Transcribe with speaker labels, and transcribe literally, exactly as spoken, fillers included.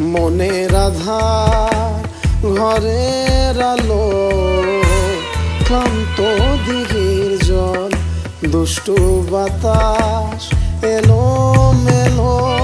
Speaker 1: মনের আধার ঘরের আলো, ক্লান্ত দিঘির জল, দুষ্টু বাতাস এলো মেলো।